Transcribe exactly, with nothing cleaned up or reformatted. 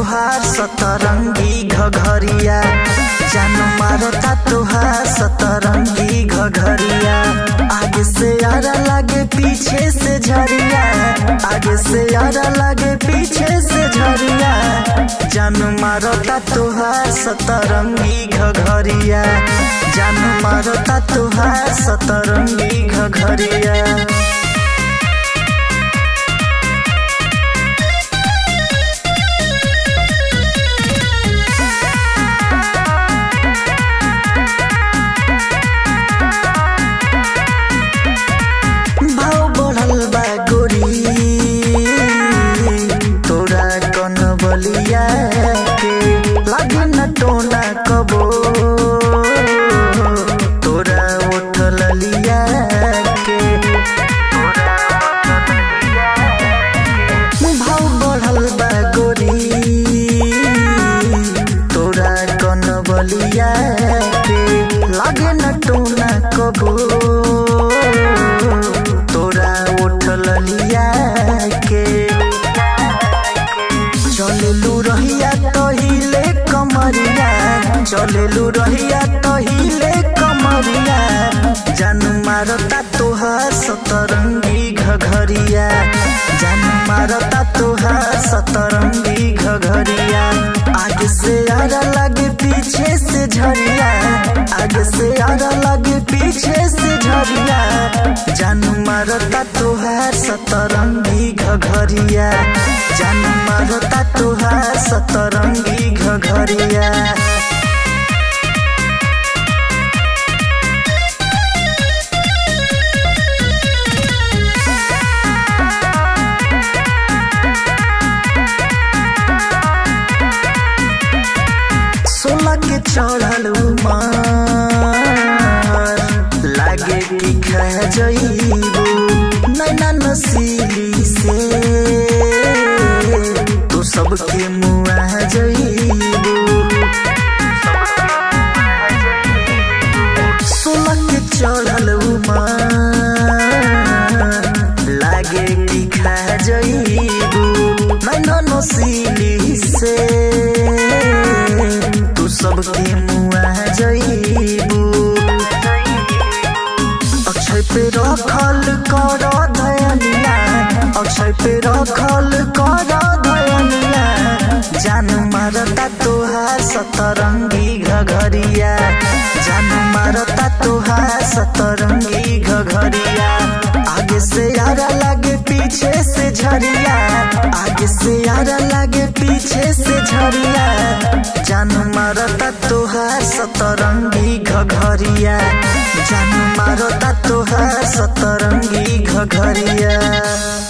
तोहार सतरंगी घघरिया, जान मारता तोहार सतरंगी घघरिया। आगे से आरा लागे पीछे से झरिया, आगे से आरा लागे पीछे से झरिया। जान मारता तोहार सतरंगी घघरिया, जान मारता तोहार सतरंगी घघरिया। बलिया के लागे न टोना कबो, तोरा उठल लिया के भाव बढ़ल बा गोरी, तोरा कन बलिया के लागे न टोना कबो, तोरा उठल लिया के। चलेलू रहिया तहिले कमरिया, चलेलू रहिया तहिले कमरिया। जान मारता तोहार सतरंगी घघरिया, जान मारता तोहार सतरंगी घघरिया। आगे से आरा लगे पीछे से झरिया, आगे से आरा लगे पीछे से झरिया। जान मारता तोहार सतरंगी घघरिया, जान मारता तोहार सतरंगी घघरिया। सोलह के चढ़ल उमर लागे कि खा जइबू नैना नसीली से, तो सबके मुआ जइबू। सोलह के चढ़ल उमर लागे कि खा जइबू नैना नसीली से, तू सबके मुआ जइबू। अक्षय पे रखल कर धयनिया, अक्षय पे रखल कर धयनिया। जान मारता तोहार सतरंगी घघरिया, जान मारता तोहार सतरंगी घघरिया। आगे से आरा लागे पीछे से झरिया, आगे से आरा लागे पीछे से झरिया। जान मारता तोहार सतरंगी घघरिया, जान मारता तोहार सतरंगी घघरिया।